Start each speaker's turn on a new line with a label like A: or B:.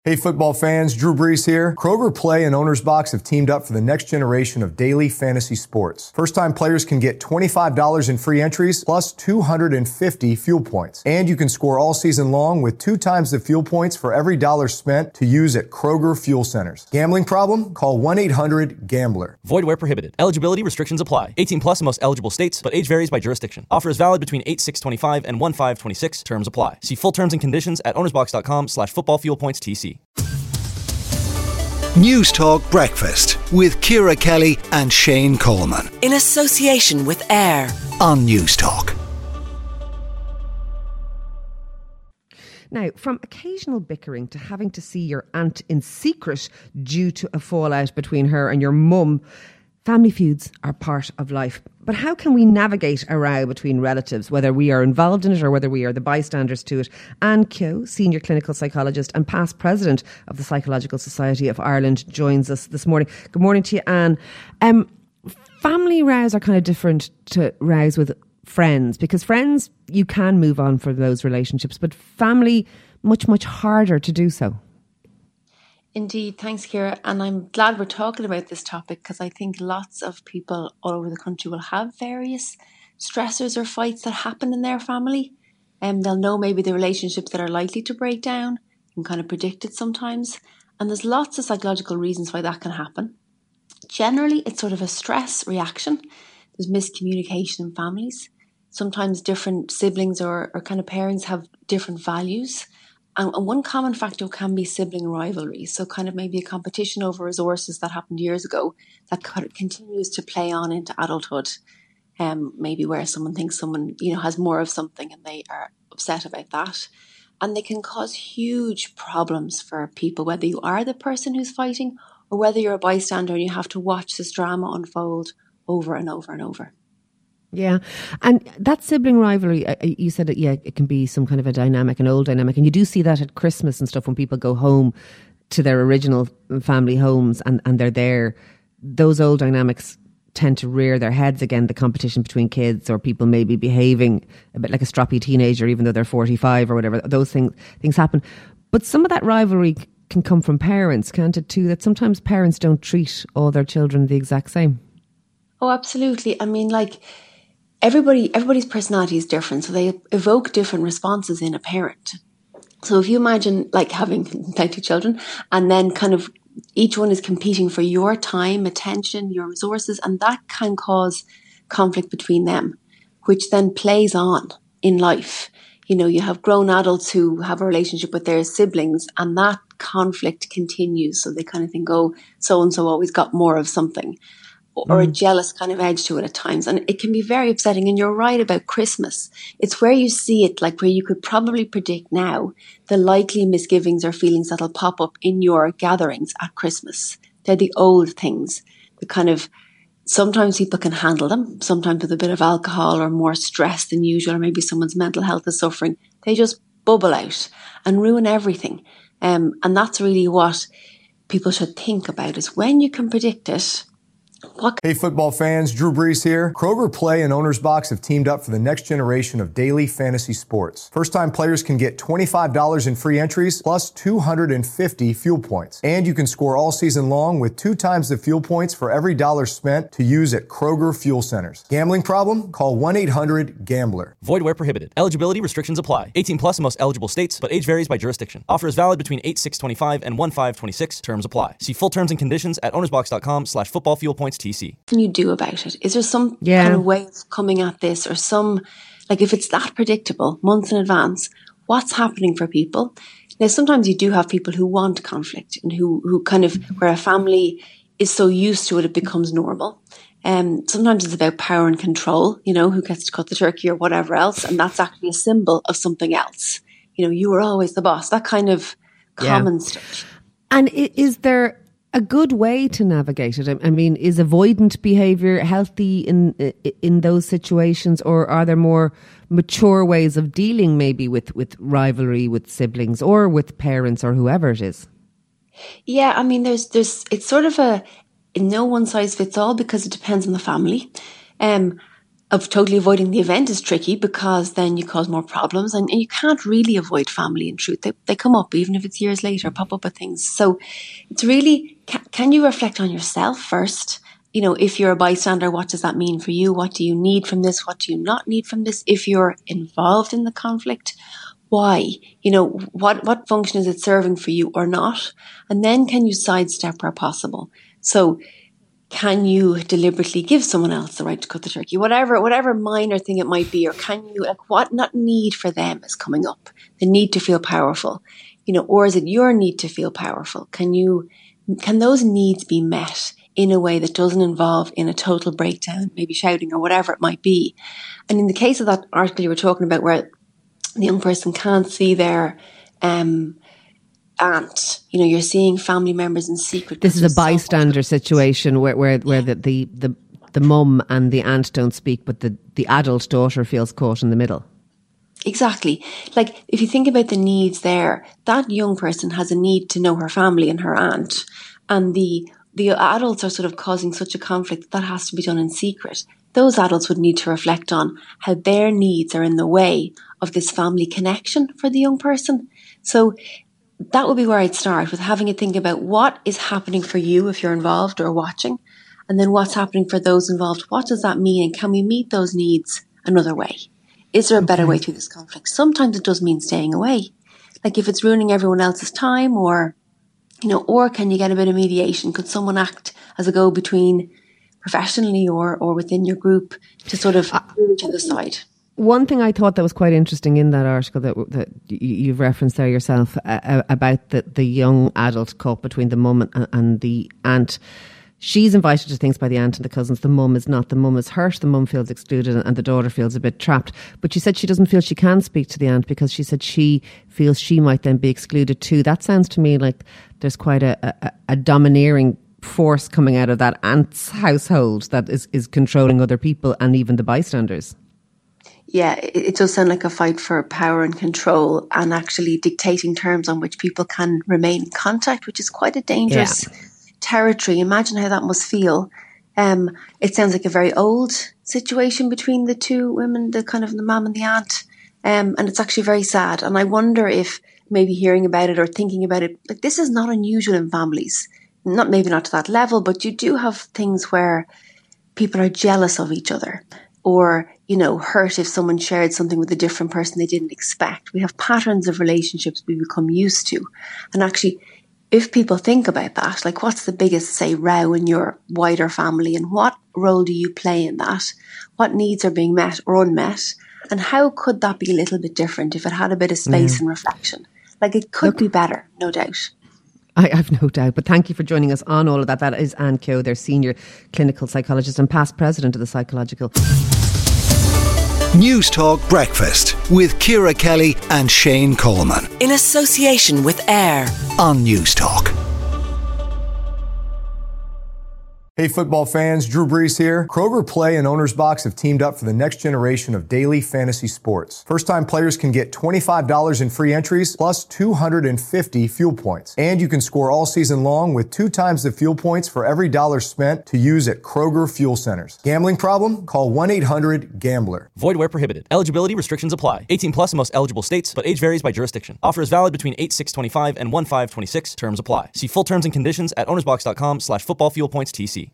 A: Hey football fans, Drew Brees here. Kroger Play and Owner's Box have teamed up for the next generation of daily fantasy sports. First-time players can get $25 in free entries plus 250 fuel points. And you can score all season long with 2 times the fuel points for every dollar spent to use at Kroger Fuel Centers. Gambling problem? Call 1-800-GAMBLER.
B: Void where prohibited. Eligibility restrictions apply. 18 plus in most eligible states, but age varies by jurisdiction. Offer is valid between 8/6/25 and 1/5/26. Terms apply. See full terms and conditions at ownersbox.com/footballfuelpointstc.
C: News Talk Breakfast with Ciara Kelly and Shane Coleman.
D: In association with AIR
C: on News Talk.
E: Now, from occasional bickering to having to see your aunt in secret due to a fallout between her and your mum, family feuds are part of life. But how can we navigate a row between relatives, whether we are involved in it or whether we are the bystanders to it? Anne Keogh, senior clinical psychologist and past president of the Psychological Society of Ireland, joins us this morning. Good morning to you, Anne. Family rows are kind of different to rows with friends, because friends, you can move on from those relationships, but family, much, much harder to do so.
F: Indeed, thanks, Ciara. And I'm glad we're talking about this topic because I think lots of people all over the country will have various stressors or fights that happen in their family. And they'll know maybe the relationships that are likely to break down and kind of predict it sometimes. And there's lots of psychological reasons why that can happen. Generally, it's sort of a stress reaction. There's miscommunication in families. Sometimes different siblings or kind of parents have different values. And one common factor can be sibling rivalry. So kind of maybe a competition over resources that happened years ago that continues to play on into adulthood. Maybe where someone thinks someone, has more of something and they are upset about that. And they can cause huge problems for people, whether you are the person who's fighting or whether you're a bystander and you have to watch this drama unfold over and over and over.
E: Yeah. And that sibling rivalry, you said that, it can be some kind of an old dynamic. And you do see that at Christmas and stuff when people go home to their original family homes and they're there. Those old dynamics tend to rear their heads again, the competition between kids or people maybe behaving a bit like a stroppy teenager, even though they're 45 or whatever. Those things happen. But some of that rivalry can come from parents, can't it too? That sometimes parents don't treat all their children the exact same.
F: Oh, absolutely. I mean, everybody's personality is different, so they evoke different responses in a parent. So if you imagine having plenty of children and then kind of each one is competing for your time, attention, your resources, and that can cause conflict between them, which then plays on in life. You have grown adults who have a relationship with their siblings and that conflict continues. So they kind of think, oh, so-and-so always got more of something. Or a jealous kind of edge to it at times. And it can be very upsetting. And you're right about Christmas. It's where you see it, where you could probably predict now the likely misgivings or feelings that'll pop up in your gatherings at Christmas. They're the old things. The kind of, sometimes people can handle them, sometimes with a bit of alcohol or more stress than usual, or maybe someone's mental health is suffering. They just bubble out and ruin everything. And that's really what people should think about, is when you can predict it.
A: Hey football fans, Drew Brees here. Kroger Play and Owner's Box have teamed up for the next generation of daily fantasy sports. First-time players can get $25 in free entries plus 250 fuel points. And you can score all season long with 2 times the fuel points for every dollar spent to use at Kroger Fuel Centers. Gambling problem? Call 1-800-GAMBLER.
B: Void where prohibited. Eligibility restrictions apply. 18 plus in most eligible states, but age varies by jurisdiction. Offer is valid between 8/6/25 and 1/5/26. Terms apply. See full terms and conditions at ownersbox.com/footballfuelpointstc.
F: What can you do about it? Is there some kind of way of coming at this, or some, if it's that predictable months in advance, what's happening for people? Now, sometimes you do have people who want conflict and who kind of, where a family is so used to it, it becomes normal. Sometimes it's about power and control, who gets to cut the turkey or whatever else. And that's actually a symbol of something else. You were always the boss, that kind of common stuff.
E: And is there a good way to navigate it? I mean, is avoidant behaviour healthy in those situations, or are there more mature ways of dealing maybe with rivalry with siblings or with parents or whoever it is?
F: Yeah, I mean, there's it's sort of no one size fits all because it depends on the family. totally avoiding the event is tricky because then you cause more problems, and you can't really avoid family in truth. They come up, even if it's years later, pop up with things. So it's really, can you reflect on yourself first? You know, if you're a bystander, what does that mean for you? What do you need from this? What do you not need from this? If you're involved in the conflict, why? You know, what function is it serving for you or not? And then can you sidestep where possible? So can you deliberately give someone else the right to cut the turkey? Whatever minor thing it might be, or can you, like, what not need for them is coming up? The need to feel powerful, you know, or is it your need to feel powerful? Can those needs be met in a way that doesn't involve in a total breakdown, maybe shouting or whatever it might be? And in the case of that article you were talking about, where the young person can't see their aunt, you know, you're seeing family members in secret.
E: This is a bystander situation where the mum and the aunt don't speak, but the adult daughter feels caught in the middle.
F: Exactly. Like, if you think about the needs there, that young person has a need to know her family and her aunt, and the adults are sort of causing such a conflict that has to be done in secret. Those adults would need to reflect on how their needs are in the way of this family connection for the young person. So that would be where I'd start, with having a think about what is happening for you if you're involved or watching, and then what's happening for those involved. What does that mean? And can we meet those needs another way? Is there a better way through this conflict? Sometimes it does mean staying away. Like, if it's ruining everyone else's time, or, you know, or can you get a bit of mediation? Could someone act as a go-between professionally or within your group to sort of move to the side?
E: One thing I thought that was quite interesting in that article that you've referenced there yourself, about the young adult caught between the mum and the aunt. She's invited to things by the aunt and the cousins. The mum is not. The mum is hurt. The mum feels excluded, and the daughter feels a bit trapped. But she said she doesn't feel she can speak to the aunt because she said she feels she might then be excluded too. That sounds to me like there's quite a domineering force coming out of that aunt's household that is controlling other people and even the bystanders.
F: Yeah, it does sound like a fight for power and control, and actually dictating terms on which people can remain in contact, which is quite a dangerous territory. Imagine how that must feel. It sounds like a very old situation between the two women, the kind of the mum and the aunt. And it's actually very sad. And I wonder if maybe hearing about it or thinking about it, like, this is not unusual in families. Maybe not to that level, but you do have things where people are jealous of each other, or, you know, hurt if someone shared something with a different person they didn't expect. We have patterns of relationships we become used to. And actually, if people think about that, like, what's the biggest, say, row in your wider family, and what role do you play in that? What needs are being met or unmet? And how could that be a little bit different if it had a bit of space and reflection? Like, it could be better, no doubt.
E: I have no doubt. But thank you for joining us on all of that. That is Anne Keogh, their senior clinical psychologist and past president of the Psychological.
C: News Talk Breakfast with Ciara Kelly and Shane Coleman.
D: In association with AIR
C: On News Talk.
A: Hey football fans, Drew Brees here. Kroger Play and Owner's Box have teamed up for the next generation of daily fantasy sports. First-time players can get $25 in free entries plus 250 fuel points. And you can score all season long with 2 times the fuel points for every dollar spent to use at Kroger fuel centers. Gambling problem? Call 1-800-GAMBLER.
B: Void where prohibited. Eligibility restrictions apply. 18 plus in most eligible states, but age varies by jurisdiction. Offer is valid between 8/6/25 and 1/5/26. Terms apply. See full terms and conditions at ownersbox.com/footballfuelpointstc.